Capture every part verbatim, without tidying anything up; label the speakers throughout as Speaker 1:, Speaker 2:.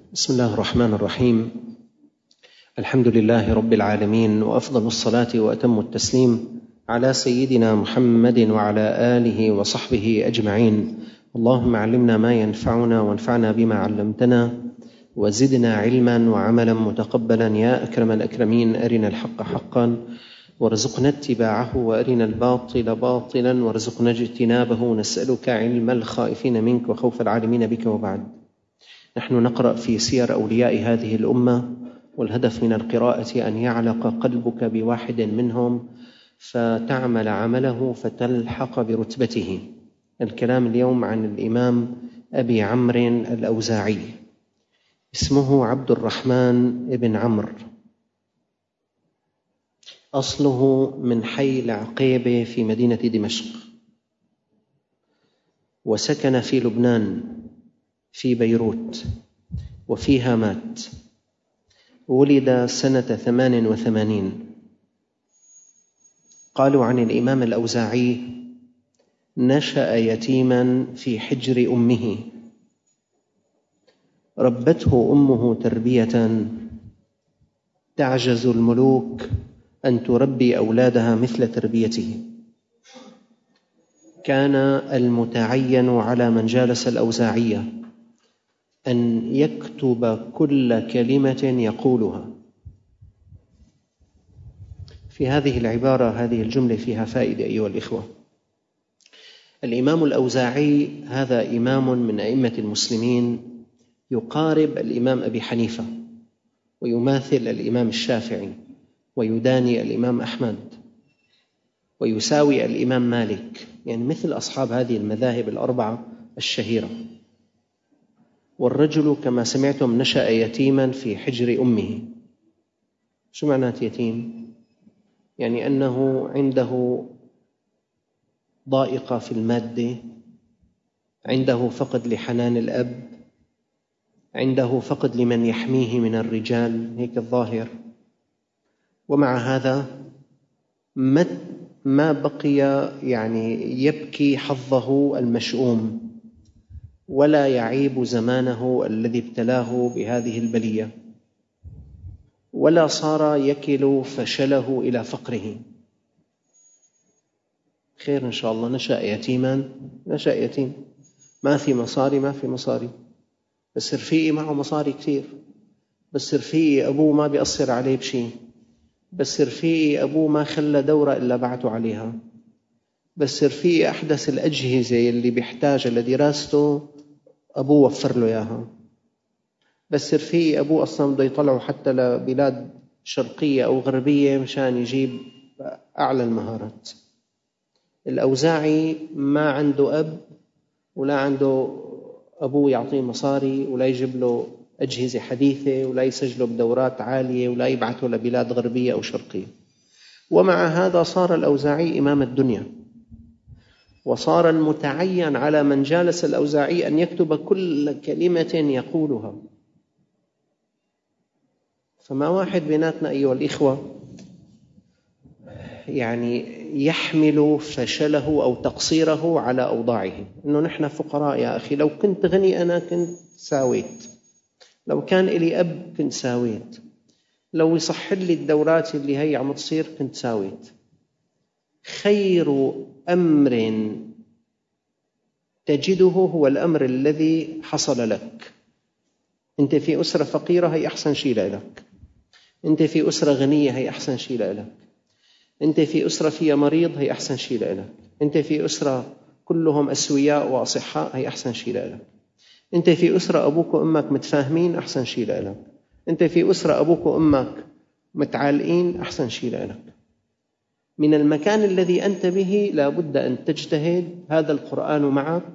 Speaker 1: بسم الله الرحمن الرحيم. الحمد لله رب العالمين، وأفضل الصلاة وأتم التسليم على سيدنا محمد وعلى آله وصحبه أجمعين. اللهم علمنا ما ينفعنا وانفعنا بما علمتنا وزدنا علما وعملا متقبلا يا أكرم الأكرمين. أرنا الحق حقا وارزقنا اتباعه، وأرنا الباطل باطلا وارزقنا اجتنابه. نسألك علم الخائفين منك وخوف العالمين بك. وبعد، نحن نقرأ في سير أولياء هذه الأمة، والهدف من القراءة أن يعلق قلبك بواحد منهم فتعمل عمله فتلحق برتبته. الكلام اليوم عن الإمام أبي عمرو الأوزاعي، اسمه عبد الرحمن بن عمرو، أصله من حي العقيبة في مدينة دمشق، وسكن في لبنان في بيروت، وفيها مات. ولد سنة ثمان وثمانين. قالوا عن الإمام الأوزاعي: نشأ يتيما في حجر أمه، ربته أمه تربية تعجز الملوك أن تربي أولادها مثل تربيته. كان المتعين على من جالس الأوزاعية أن يكتب كل كلمة يقولها. في هذه العبارة، هذه الجملة فيها فائدة أيها الإخوة. الإمام الأوزاعي هذا إمام من أئمة المسلمين، يقارب الإمام أبي حنيفة، ويماثل الإمام الشافعي، ويداني الإمام أحمد، ويساوي الإمام مالك، يعني مثل أصحاب هذه المذاهب الأربعة الشهيرة. والرجل كما سمعتم نشأ يتيما في حجر أمه. شو معنات يتيم؟ يعني أنه عنده ضائقة في المادة، عنده فقد لحنان الأب، عنده فقد لمن يحميه من الرجال، هيك الظاهر. ومع هذا ما بقي يعني يبكي حظه المشؤوم، ولا يعيب زمانه الذي ابتلاه بهذه البلية، ولا صار يكل فشله إلى فقره. خير إن شاء الله. نشأ يتيما، نشأ يتيم، ما في مصاري، ما في مصاري، بس رفيقي معه مصاري كثير، بس رفيقي أبوه ما بيأثر عليه بشيء، بس رفيقي أبوه ما خلى دورة إلا بعته عليها، بس رفيقي أحدث الأجهزة اللي بيحتاج لدراسته أبوه وفر له إياها، بس رفيقي أبوه أصلا بده يطلعه حتى لبلاد شرقية أو غربية مشان يجيب أعلى المهارات. الأوزاعي ما عنده أب، ولا عنده أبوه يعطيه مصاري، ولا يجيب له أجهزة حديثة، ولا يسجله بدورات عالية، ولا يبعثه لبلاد غربية أو شرقية. ومع هذا صار الأوزاعي إمام الدنيا، وصار المتعين على من جالس الأوزاعي أن يكتب كل كلمة يقولها. فما واحد بيناتنا أيها الإخوة يعني يحمل فشله أو تقصيره على أوضاعه، إنه نحن فقراء يا أخي، لو كنت غني أنا كنت ساويت، لو كان لي أب كنت ساويت، لو يصح لي الدورات اللي هي عم تصير كنت ساويت. خير أمر تجده هو الأمر الذي حصل لك. أنت في أسرة فقيرة، هي أحسن شيء لك. أنت في أسرة غنية، هي أحسن شيء لك. أنت في أسرة فيها مريض، هي أحسن شيء لك. أنت في أسرة كلهم أسوياء وأصحاء، هي أحسن شيء لك. أنت في أسرة أبوك وأمك متفاهمين، أحسن شيء لك. أنت في أسرة أبوك وأمك متعالقين، أحسن شيء لك. من المكان الذي أنت به لابد أن تجتهد. هذا القرآن معك،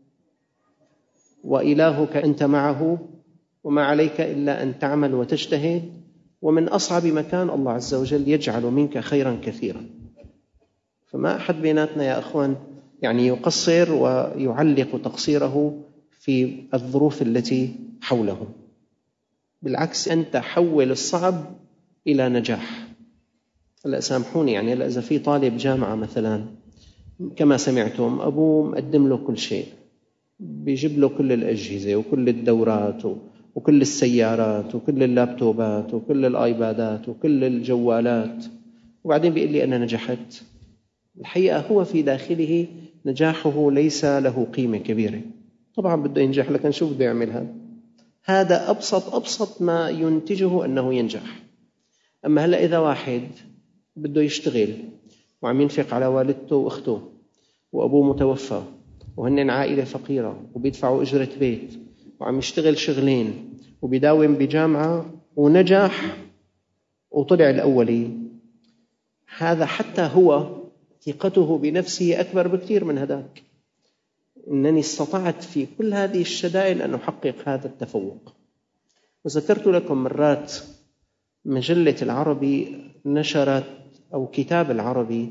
Speaker 1: وإلهك أنت معه، وما عليك إلا أن تعمل وتجتهد. ومن أصعب مكان الله عز وجل يجعل منك خيرا كثيرا. فما أحد بيناتنا يا أخوان يعني يقصر ويعلق تقصيره في الظروف التي حوله. بالعكس، أنت حول الصعب إلى نجاح. هلا سامحوني، يعني هلا إذا في طالب جامعة مثلا كما سمعتم أبوه مقدم له كل شيء، بيجيب له كل الأجهزة وكل الدورات وكل السيارات وكل اللابتوبات وكل الآيبادات وكل الجوالات، وبعدين بيقول لي أنا نجحت. الحقيقة هو في داخله نجاحه ليس له قيمة كبيرة. طبعا بده ينجح، لكن شو بده يعمل هذا؟ هذا أبسط أبسط ما ينتجه أنه ينجح. أما هلأ إذا واحد بده يشتغل وعم ينفق على والدته وأخته وأبوه متوفى وهن عائلة فقيرة وبيدفعوا أجرة بيت وعم يشتغل شغلين وبيداوم بجامعة ونجح وطلع الأولي، هذا حتى هو ثقته بنفسه أكبر بكثير من هذاك. إنني استطعت في كل هذه الشدائد أن أحقق هذا التفوق. وذكرت لكم مرات مجلة العربي نشرت، أو كتاب العربي،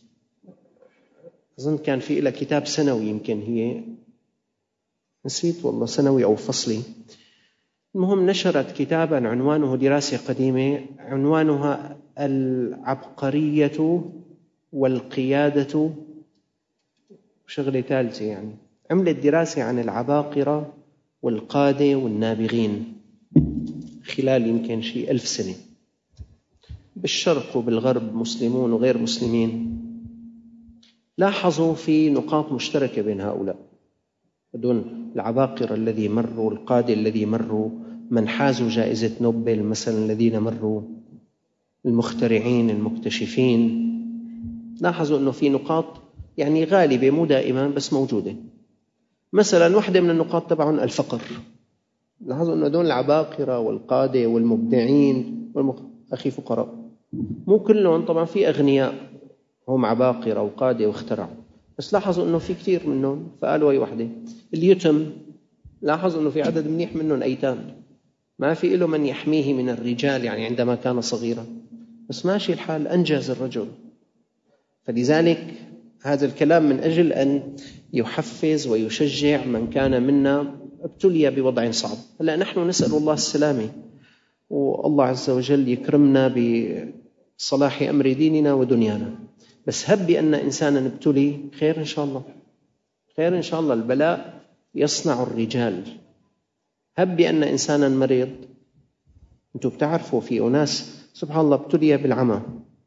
Speaker 1: أظن كان في إلى كتاب سنوي، يمكن هي نسيت والله سنوي أو فصلي. المهم نشرت كتابا عنوانه دراسة قديمة، عنوانها العبقرية والقيادة وشغلة ثالثة، يعني عملت دراسة عن العباقرة والقادة والنابغين خلال يمكن شيء ألف سنة، بالشرق وبالغرب، مسلمون وغير مسلمين. لاحظوا في نقاط مشتركة بين هؤلاء، دون العباقرة الذي مروا، القادة الذي مروا، من حازوا جائزة نوبل مثلا الذين مروا، المخترعين المكتشفين. لاحظوا أنه في نقاط يعني غالبة مو دائما بس موجودة. مثلا واحدة من النقاط تبعهم الفقر. لاحظوا أنه دون العباقرة والقادة والمبدعين والمخ... أخي فقراء. مو كلهم طبعا، في أغنياء هم عباقرة وقادة واخترعوا، بس لاحظوا أنه في كثير منهم. فقالوا هي واحدة. اليتم، لاحظوا أنه في عدد منيح منهم أيتام، ما في له من يحميه من الرجال يعني عندما كان صغيرا، بس ماشي الحال، أنجز الرجل. فلذلك هذا الكلام من أجل أن يحفز ويشجع من كان منا ابتلي بوضع صعب. هلا نحن نسأل الله السلامة، والله عز وجل يكرمنا بصلاح أمر ديننا ودنيانا، بس هب بأن إنسانا ابتلي خير إن شاء الله، خير إن شاء الله. البلاء يصنع الرجال. هب بأن إنسانا مريض، أنتم بتعرفوا في أناس سبحان الله ابتلي بالعمى،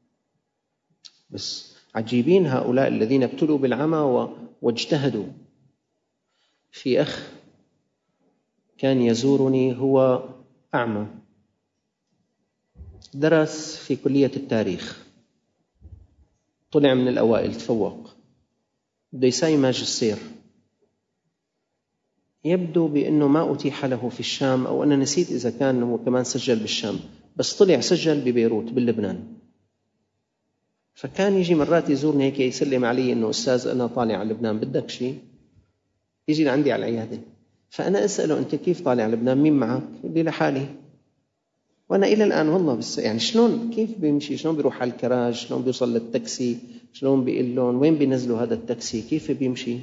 Speaker 1: بس عجيبين هؤلاء الذين ابتلوا بالعمى واجتهدوا. في أخ كان يزورني، هو أعمى، درس في كلية التاريخ، طلع من الأوائل، تفوق، بده يساوي ماجستير. يبدو بأنه ما أتيح له في الشام، أو أنا نسيت إذا كان هو كمان سجل بالشام، بس طلع سجل ببيروت باللبنان. فكان يجي مرات يزورني هيك يسلم علي إنه أستاذ أنا طالع على لبنان، بدك شيء؟ يجي لعندي على العيادة، فأنا أسأله أنت كيف طالع على لبنان، مين معك؟ يقول لي لحالي. وأنا إلى الآن والله بس يعني شلون كيف بيمشي، شلون بيروح على الكراج، شلون بيوصل للتاكسي، شلون بيقول لهم وين بينزلوا هذا التاكسي، كيف بيمشي.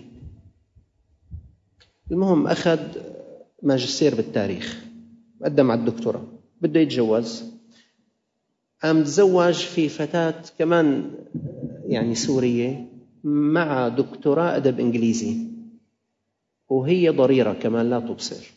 Speaker 1: المهم أخذ ماجستير بالتاريخ، قدم على الدكتوراه، بده يتجوز. قام تزوج في فتاة كمان يعني سورية مع دكتوراه أدب إنجليزي، وهي ضريرة كمان لا تبصر.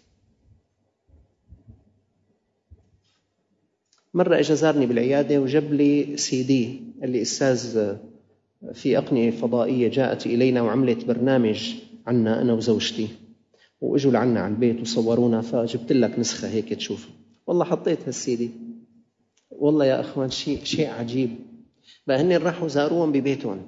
Speaker 1: مرة إجا زارني بالعيادة وجاب لي سي دي، قال لي أستاذ في أقنية فضائية جاءت إلينا وعملت برنامج عنا أنا وزوجتي، وإجوا لعنا على البيت وصورونا، فجبت لك نسخة هيك تشوف. والله حطيت هالسي دي. والله يا أخوان شيء شيء عجيب. بقى هن راحوا زاروهم ببيتهم،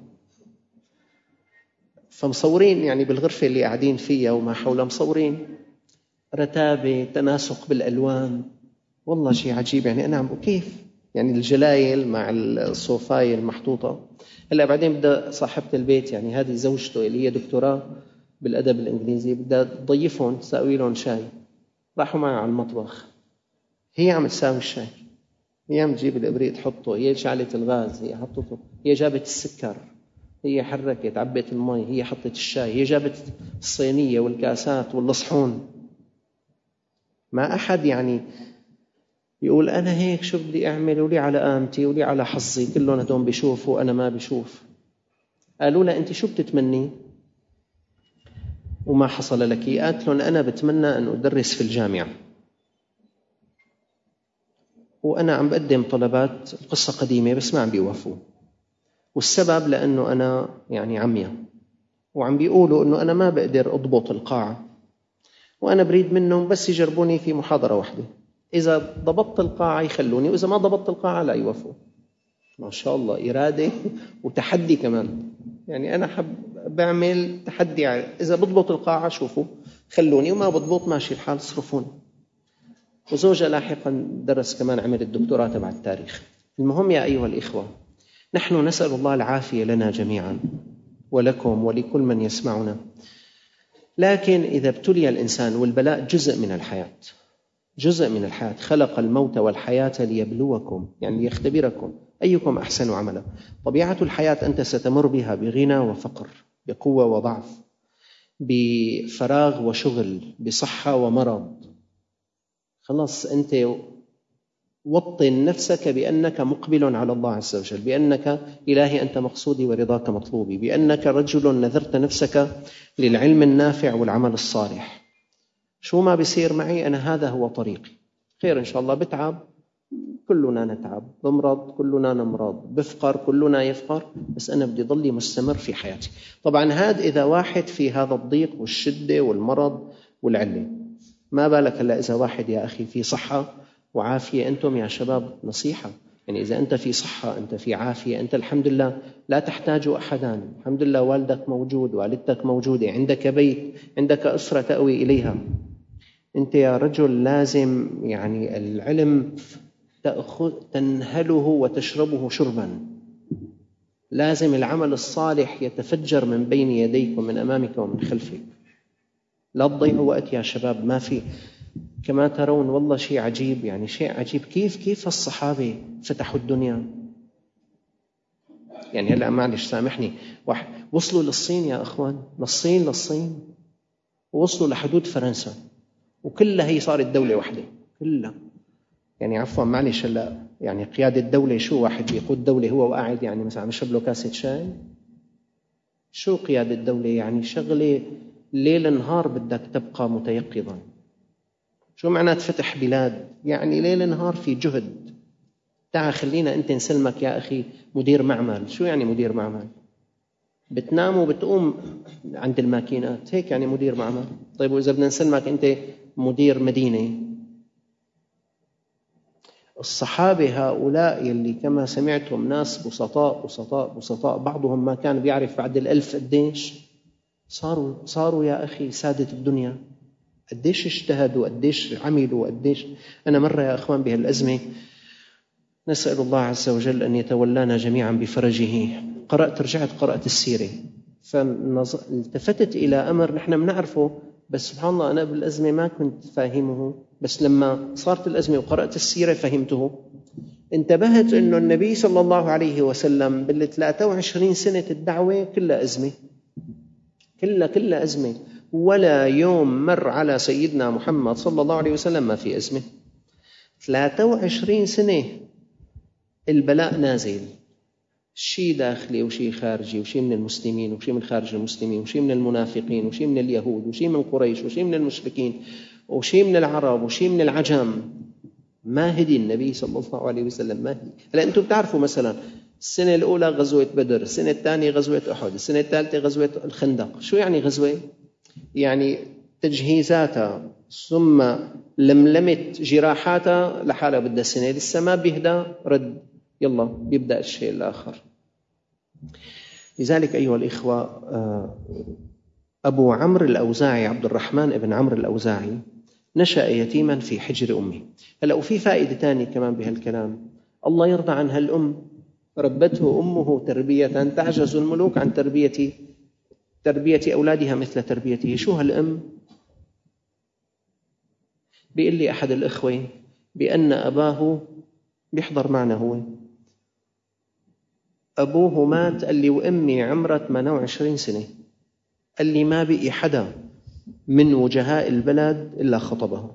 Speaker 1: فمصورين يعني بالغرفة اللي قاعدين فيها وما حولها، مصورين رتابة، تناسق بالألوان. والله شيء عجيب. يعني أنا عم كيف يعني الجلايل مع الصوفاية المحطوطة. هلأ بعدين بدأ صاحبة البيت، يعني هذه زوجته اللي هي دكتوراه بالأدب الإنجليزي، بدأ تضيفهم تساوي لهم شاي. راحوا معي على المطبخ، هي عم تساوي الشاي، هي عم تجيب الإبريق تحطه، هي شعلت الغاز، هي حطته، هي جابت السكر، هي حركت، عبت المي، هي حطت الشاي، هي جابت الصينية والكاسات والصحون. ما أحد يعني يقول أنا هيك شو بدي أعمل، ولي على قامتي ولي على حظي، كلهم هدول بيشوفوا أنا ما بشوف. قالوا لا أنت شو بتتمني وما حصل لك؟ قالت لهم أنا بتمنى أن أدرس في الجامعة. وأنا عم بقدم طلبات، قصة قديمة بس ما عم بيوافوا، والسبب لأنه أنا يعني عمية، وعم بيقولوا أنه أنا ما بقدر أضبط القاعة، وأنا بريد منهم بس يجربوني في محاضرة واحدة، إذا ضبطت القاعة يخلوني، وإذا ما ضبطت القاعة لا يوافوا. ما شاء الله إرادة وتحدي كمان. يعني أنا حب بعمل تحدي، إذا بضبط القاعة شوفوا خلوني، وما بضبط ماشي الحال صرفوني. وزوجة لاحقا درس كمان، عمل الدكتوراه تبع التاريخ. المهم يا أيها الإخوة، نحن نسأل الله العافية لنا جميعا ولكم ولكل من يسمعنا، لكن إذا ابتلي الإنسان، والبلاء جزء من الحياة، جزء من الحياة، خلق الموت والحياة ليبلوكم، يعني ليختبركم أيكم أحسن عملا. طبيعة الحياة أنت ستمر بها بغنى وفقر، بقوة وضعف، بفراغ وشغل، بصحة ومرض. خلاص أنت وطن نفسك بأنك مقبل على الله عز وجل، بأنك إلهي أنت مقصودي ورضاك مطلوبي، بأنك رجل نذرت نفسك للعلم النافع والعمل الصالح. شو ما بيصير معي أنا هذا هو طريقي، خير إن شاء الله. بتعب كلنا نتعب، بمرض كلنا نمرض، بفقر كلنا يفقر، بس أنا بدي ضلي مستمر في حياتي. طبعا هذا إذا واحد في هذا الضيق والشدة والمرض والعلة، ما بالك هلا إذا واحد يا أخي في صحة وعافية. أنتم يا شباب نصيحة، يعني إذا أنت في صحة، أنت في عافية، أنت الحمد لله لا تحتاج أحدا، الحمد لله والدك موجود، والدتك موجودة، عندك بيت، عندك أسرة تأوي إليها. أنت يا رجل لازم يعني العلم تأخذ تنهله وتشربه شربا، لازم العمل الصالح يتفجر من بين يديك ومن أمامك ومن خلفك. لا تضيعوا وقت يا شباب، ما في كما ترون والله شيء عجيب، يعني شيء عجيب كيف كيف الصحابة فتحوا الدنيا. يعني هلأ معلش سامحني، واحد وصلوا للصين يا أخوان، للصين للصين ووصلوا لحدود فرنسا، وكلها هي صارت دولة واحدة كلها. يعني عفوا معلش هلا يعني قيادة الدولة شو؟ واحد بيقود دولة هو وقاعد يعني مثلا عم يشرب له كاسة شاي؟ شو قيادة الدولة؟ يعني شغلة ليل نهار بدك تبقى متيقظا. شو معنى فتح بلاد؟ يعني ليل نهار في جهد. تعال خلينا أنت نسلمك يا أخي مدير معمل. شو يعني مدير معمل؟ بتنام وبتقوم عند الماكينات، هيك يعني مدير معمل. طيب وإذا بدنا نسلمك أنت مدير مدينة؟ الصحابة هؤلاء يلي كما سمعتم ناس بسطاء بسطاء بسطاء، بعضهم ما كان بيعرف بعد الألف قديش صاروا صاروا يا أخي سادة الدنيا. قديش اجتهدوا، قديش عملوا، قديش. أنا مرة يا أخوان بهالأزمة نسأل الله عز وجل أن يتولانا جميعا بفرجه، قرأت رجعت قرأت السيرة، فالتفتت إلى أمر نحن بنعرفه، بس سبحان الله أنا بالأزمة ما كنت فاهمه، بس لما صارت الأزمة وقرأت السيرة فهمته. انتبهت أنه النبي صلى الله عليه وسلم بالثلاثة وعشرين سنة الدعوة كلها أزمة، كلها كلها أزمة، ولا يوم مر على سيدنا محمد صلى الله عليه وسلم ما في أزمة. ثلاثة وعشرين سنة البلاء نازل، شيء داخلي وشيء خارجي، وشيء من المسلمين وشيء من خارج المسلمين، وشيء من المنافقين وشيء من اليهود وشيء من قريش وشيء من المشركين وشيء من العرب وشيء من العجم. ما هدي النبي صلى الله عليه وسلم، ما هدي. هلا أنتم بتعرفوا مثلا السنة الأولى غزوة بدر، السنة الثانية غزوة أحد، السنة الثالثة غزوة الخندق. شو يعني غزوة؟ يعني تجهيزاتها ثم لملمت جراحاتها لحالها بدها سنة، لسه ما بيهدى رد، يلا بيبدأ الشيء الآخر. لذلك أيها الإخوة، أبو عمرو الأوزاعي عبد الرحمن ابن عمرو الأوزاعي نشأ يتيما في حجر أمه. هلأ وفي فائدة تانية كمان بهالكلام، الله يرضى عن هالأم، ربته أمه تربية تعجز الملوك عن تربية تربية أولادها مثل تربيته. شو هالأم؟ بيقول لي أحد الإخوة بأن أباه بيحضر معنا، هو أبوه مات، قال لي وأمي عمرها ثمانية وعشرين سنة، قال لي ما بقي حدا من وجهاء البلد إلا خطبه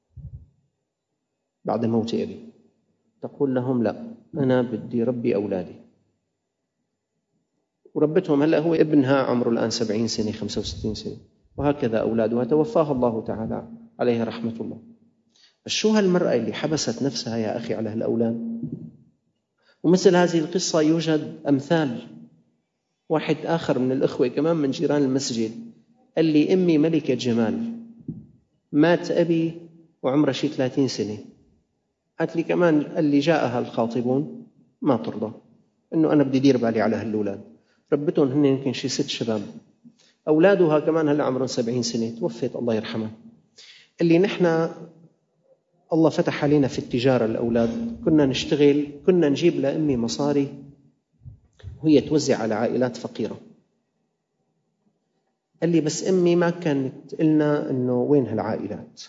Speaker 1: بعد موت أبي. تقول لهم لا أنا بدي ربي أولادي، وربتهم. هلأ هو ابنها عمره الآن سبعين سنة خمسة وستين سنة، وهكذا أولادها توفاها الله تعالى عليها رحمة الله. شو هالمرأة اللي حبست نفسها يا أخي على هالأولاد؟ ومثل هذه القصة يوجد أمثال. واحد آخر من الأخوة كمان من جيران المسجد قال لي أمي ملكة جمال، مات أبي وعمره شي ثلاثين سنة. قالت لي كمان قال لي جاءها الخاطبون ما ترضى إنه أنا بدي دير بالي على هالأولاد، ربتهم هن يمكن شي ست شباب، أولادها كمان هلا عمرهم سبعين سنة، توفت الله يرحمها. اللي نحن الله فتح علينا في التجارة الأولاد، كنا نشتغل، كنا نجيب لأمي مصاري وهي توزع على عائلات فقيرة. قال لي بس أمي ما كانت قلنا إنه وين هالعائلات.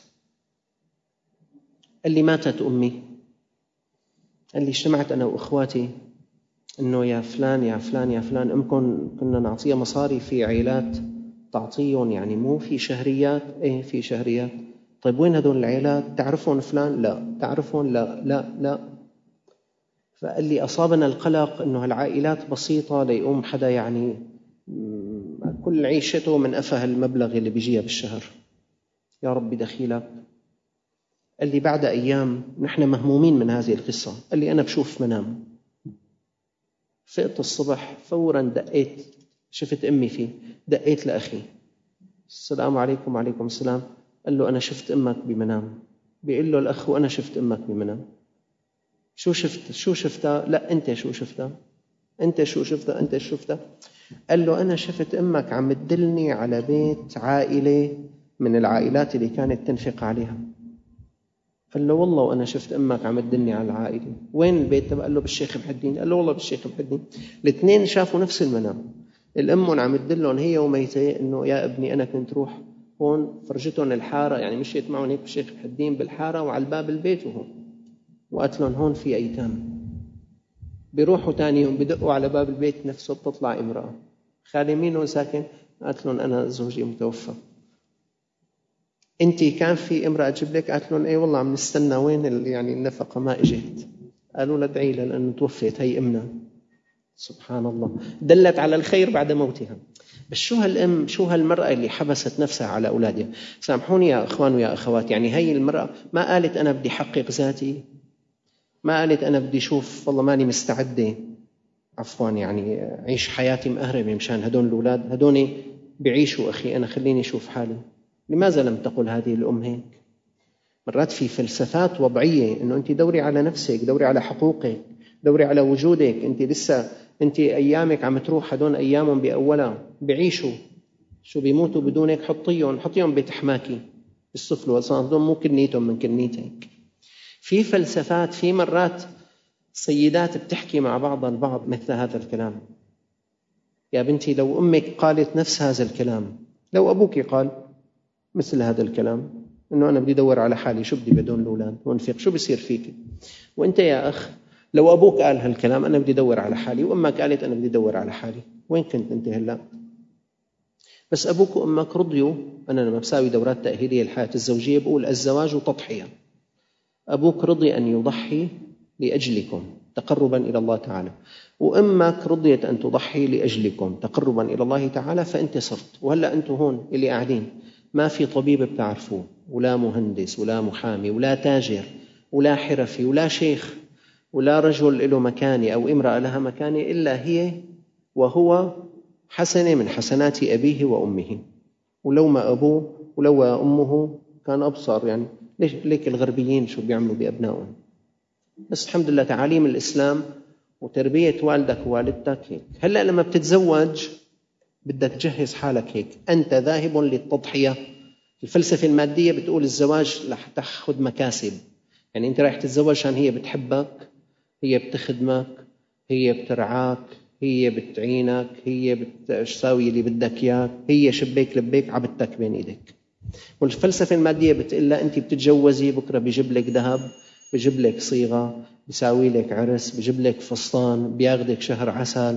Speaker 1: قال لي ماتت أمي، قال لي اجتمعت أنا وإخواتي إنه يا فلان يا فلان يا فلان أمكن كنا نعطيها مصاري في عائلات تعطيهم، يعني مو في شهريات، إيه في شهريات. طيب وين هدول العائلات؟ تعرفون فلان؟ لا. تعرفون؟ لا لا لا. فقال لي أصابنا القلق إنه هالعائلات بسيطة ليقوم حدا يعني كل عيشته من أفه المبلغ اللي بيجيها بالشهر، يا رب دخيلك. قال لي بعد أيام نحن مهمومين من هذه القصة، قال لي أنا بشوف منام، فقت الصبح فورا دقيت، شفت أمي فيه، دقيت لأخي السلام عليكم. وعليكم السلام. قال له أنا شفت أمك بمنام. بيقول له الأخ وأنا شفت أمك بمنام. شو شفت؟ شو شفتها؟ لا أنت شو شفتها؟ أنت شو شفتها؟ أنت شو شفتها؟ قال له أنا شفت أمك عم تدلني على بيت عائلة من العائلات اللي كانت تنفق عليها. قال له والله وأنا شفت أمك عم تدلني على العائلة. وين البيت؟ قال له بالشيخ محي الدين. قال له والله بالشيخ محي الدين. الاثنين شافوا نفس المنام، الأم عم تدلهم هي وميتة إنه يا ابني أنا كنت روح هون، فرجتهم الحارة، يعني مشيت معهم هيك بالشيخ محي الدين بالحارة وعلى الباب البيت وهون، وقالت لهم هون في أيتام. بيروحوا تاني يوم بدقوا على باب البيت نفسه، بتطلع امرأة. خالي مين هون ساكن؟ قالت لهم أنا زوجي متوفى. أنت كان في امرأة تجيب لك؟ قالت لهم إيه والله عم نستنى وين يعني النفقة ما إجت. قالوا لا ادعي لها لأنه توفيت هي أمنا. سبحان الله، دلت على الخير بعد موتها. بس شو هالأم، شو هالمرأة اللي حبست نفسها على أولادها؟ سامحوني يا أخوان ويا أخوات، يعني هي المرأة ما قالت أنا بدي حقق ذاتي، ما قالت أنا بدي شوف والله ماني مستعدة عفوا يعني عيش حياتي مأهربة مشان هدول الأولاد، هدول بعيشوا أخي أنا خليني أشوف حالي. لماذا لم تقل هذه الأم هيك؟ مرات في فلسفات وضعية إنه أنت دوري على نفسك، دوري على حقوقك، دوري على وجودك. أنت لسه أنت أيامك عم تروح، هدول أيامهم بأولها بعيشوا، شو بيموتوا بدونك حطيهم حطيهم بيت حماكي بالسفل وصان، هدول مو كنيتهم من كنيتك. في فلسفات، في مرات سيدات بتحكي مع بعضها البعض مثل هذا الكلام. يا بنتي لو أمك قالت نفس هذا الكلام، لو أبوك قال مثل هذا الكلام إنه أنا بدي أدور على حالي، شو بدي بدون الأولاد وانفق، شو بيصير فيك؟ وإنت يا أخ لو أبوك قال هالكلام أنا بدي أدور على حالي، وأمك قالت أنا بدي أدور على حالي، وين كنت أنت هلأ؟ بس أبوك وأمك رضيوا. أنا لما بساوي دورات تأهيلية للحياة الزوجية بقول الزواج تضحية. أبوك رضي أن يضحي لأجلكم تقربا إلى الله تعالى، وأمك رضيت أن تضحي لأجلكم تقربا إلى الله تعالى، فأنت صرت. وهلأ أنتم هون اللي قاعدين ما في طبيب بتعرفوه، ولا مهندس، ولا محامي، ولا تاجر، ولا حرفي، ولا شيخ، ولا رجل له مكانة أو امرأة لها مكانة إلا هي وهو حسنة من حسنات أبيه وأمه. ولو ما أبوه ولو أمه كان أبصر. يعني ليش ليك الغربيين شو بيعملوا بأبنائهم؟ بس الحمد لله تعاليم الإسلام وتربية والدك ووالدتك هيك. هلأ لما بتتزوج بدك تجهز حالك هيك، أنت ذاهب للتضحية. الفلسفة المادية بتقول الزواج رح تأخذ مكاسب، يعني أنت رايح تتزوج عشان هي بتحبك، هي بتخدمك، هي بترعاك، هي بتعينك، هي بتساوي اللي بدك إياه، هي شبيك لبيك عبدتك بين إيدك. والفلسفة المادية بتقول لا أنت بتتجوزي بكرة بيجيب لك ذهب، بيجيب لك صيغة، بيساوي لك عرس، بيجيب لك فستان، بياخدك شهر عسل،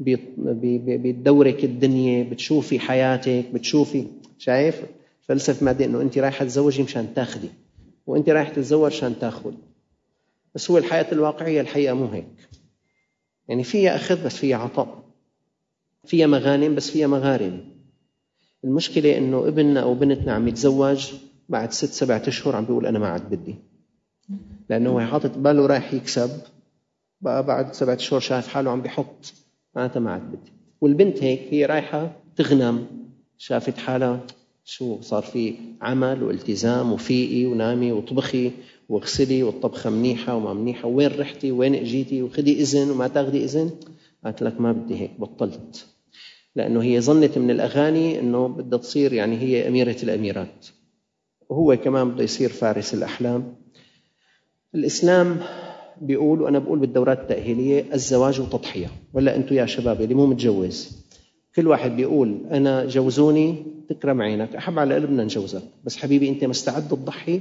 Speaker 1: بيدورك الدنيا، بتشوفي حياتك، بتشوفي. شايف فلسفة مادية إنه أنت رايحة تتزوجي مشان تاخدي، وأنت رايح تتزوج مشان تاخد. بس هو الحياة الواقعية الحقيقة مو هيك، يعني فيها أخذ بس فيها عطاء، فيها مغانم بس فيها مغارم. المشكلة إنه ابننا أو بنتنا عم يتزوج بعد ست سبعة أشهر عم بيقول أنا ما عاد بدي، لأنه هو حاطط باله رايح يكسب، بقى بعد سبعة أشهر شايف حاله عم بيحط، معناتها ما عاد بدي. والبنت هيك هي رايحة تغنم، شافت حالها شو صار في عمل والتزام وفيقي ونامي وطبخي واغسلي والطبخة منيحة وما منيحة، وين رحتي وين اجيتي وخدي إذن وما تاخدي إذن، قالت لك ما بدي هيك، بطلت. لأنه هي ظنت من الأغاني أنه بدها تصير يعني هي أميرة الأميرات، وهو كمان بده يصير فارس الأحلام. الإسلام بيقول، وأنا بقول بالدورات التأهيلية، الزواج تضحية. ولا أنتوا يا شباب اللي مو متجوز، كل واحد بيقول أنا جوزوني، تكرم عينك، أحب على قلبنا نجوزك، بس حبيبي أنت مستعد تضحي؟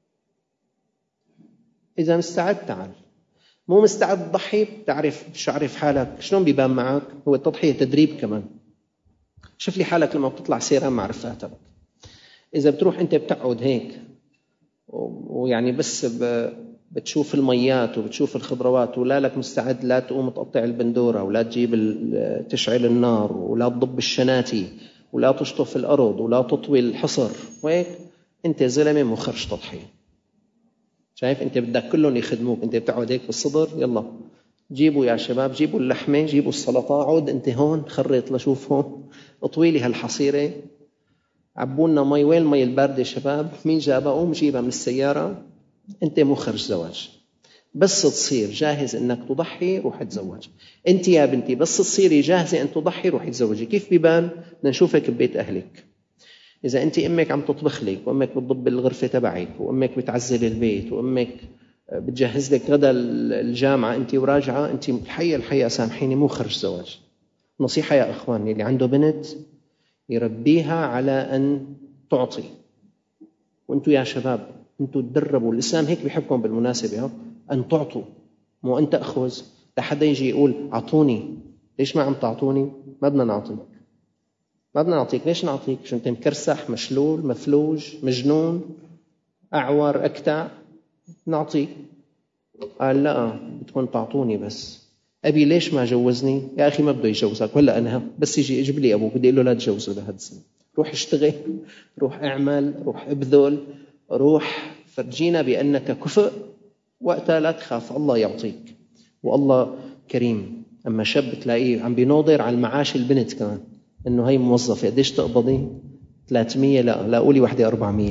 Speaker 1: إذا مستعد تعال، مو مستعد تضحي بتعرف شو عارف حالك شلون بيبان معك. هو التضحية تدريب كمان. شوف لي حالك لما بتطلع سيران مع رفقاتك، إذا بتروح أنت بتقعد هيك ويعني بس بتشوف الميات وبتشوف الخضروات، ولا لك مستعد لا تقوم تقطع البندورة ولا تجيب تشعل النار ولا تضب الشناتي ولا تشطف الأرض ولا تطوي الحصر وهيك، أنت زلمة مخرج تضحية. شايف أنت بدك كلهم يخدموك، أنت بتقعد هيك بالصدر، يلا جيبوا يا شباب، جيبوا اللحمة، جيبوا السلطة، عود أنت هون خرط لشوف هون، اطوي لي هالحصيرة، عبونا مي، وين المي الباردة شباب، مين جابها، قوم جيبها من السيارة. أنت مخرج زواج. بس تصير جاهز أنك تضحي روح تزوج. أنت يا بنتي بس تصيري جاهزة أن تضحي روح تزوجي. كيف بيبان؟ بدنا نشوفك ببيت أهلك. إذا أنت أمك عم تطبخ لك، وأمك بتضب الغرفة تبعك، وأمك بتعزل البيت، وأمك بتجهز لك غدا الجامعة أنت وراجعة، أنت الحقيقة الحقيقة سامحيني مو خرج زواج. نصيحة يا أخواني، اللي عنده بنت يربيها على أن تعطي. وأنتوا يا شباب أنتوا تدربوا، الإسلام هيك بيحبكم بالمناسبة، أن تعطوا مو أن تأخذ. لحدا يجي يقول أعطوني، ليش ما عم تعطوني؟ ما بدنا نعطيك، ما بدنا نعطيك. ليش نعطيك؟ شو أنت مكرسح مشلول مفلوج مجنون أعور أكتع؟ نعطيك. قال لا بدكم تعطوني بس. أبي ليش ما جوزني؟ يا أخي ما بده يجوزك ولا أنا، بس يجي يجيب لي أبوه بدي أقول له لا تجوزه لهذا السن، روح اشتغل، روح اعمل، روح ابذل، روح فرجينا بأنك كفء، وقتها لا تخاف، الله يعطيك والله كريم. أما شاب تلاقيه عم بيناظر على المعاش البنت كمان، إنه هي موظفة قديش تقبضي؟ ثلاثمية، لا لا قولي واحدة أربعمية.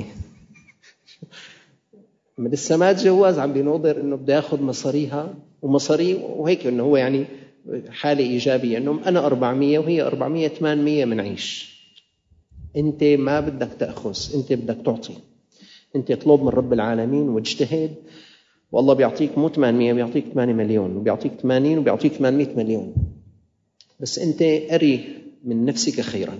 Speaker 1: من لسه ما تجوز عم بيناظر إنه بده ياخذ مصاريها ومصاري وهيك، إنه هو يعني حالة إيجابية، إنه أنا أربعمية وهي أربعمية، ثمانمية منعيش. أنت ما بدك تأخذ، أنت بدك تعطي. أنت اطلب من رب العالمين واجتهد، والله بيعطيك مو ثمانمية، بيعطيك ثمانية مليون، وبيعطيك ثمانين، وبيعطيك ثمانمية مليون، بس أنت أري من نفسك خيرا.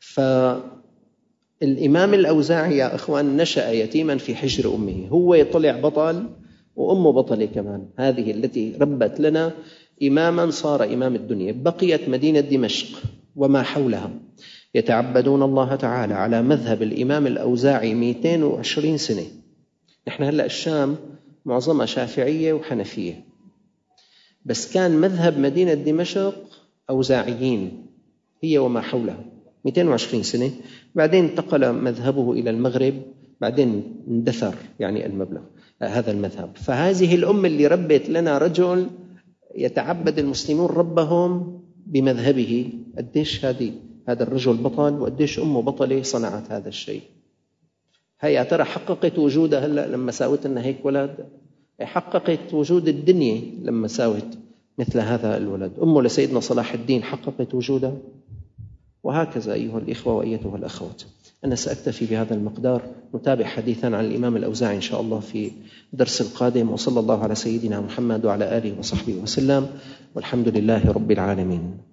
Speaker 1: فالإمام الأوزاعي يا أخوان نشأ يتيما في حجر أمه، هو طلع بطل وأمه بطلة كمان، هذه التي ربت لنا إماما صار إمام الدنيا. بقيت مدينة دمشق وما حولها يتعبدون الله تعالى على مذهب الإمام الأوزاعي مئتين وعشرين سنة. نحن هلأ الشام معظمها شافعية وحنفية، بس كان مذهب مدينة دمشق أوزاعيين هي وما حولها مئتين وعشرين سنة. بعدين انتقل مذهبه إلى المغرب، بعدين اندثر يعني المبلغ هذا المذهب. فهذه الأمة اللي ربت لنا رجل يتعبد المسلمون ربهم بمذهبه، قديش هذه هذا الرجل بطل، وقديش أمه بطلة صنعت هذا الشيء. هي ترى حققت وجودها هلأ لما ساوت لنا هيك ولد، حققت وجود الدنيا لما ساوت مثل هذا الولد. أمه لسيدنا صلاح الدين حققت وجوده، وهكذا أيها الإخوة وأيتها الأخوات. أنا سأكتفي بهذا المقدار، نتابع حديثا عن الإمام الأوزاعي إن شاء الله في درس القادم، وصلى الله على سيدنا محمد وعلى آله وصحبه وسلم، والحمد لله رب العالمين.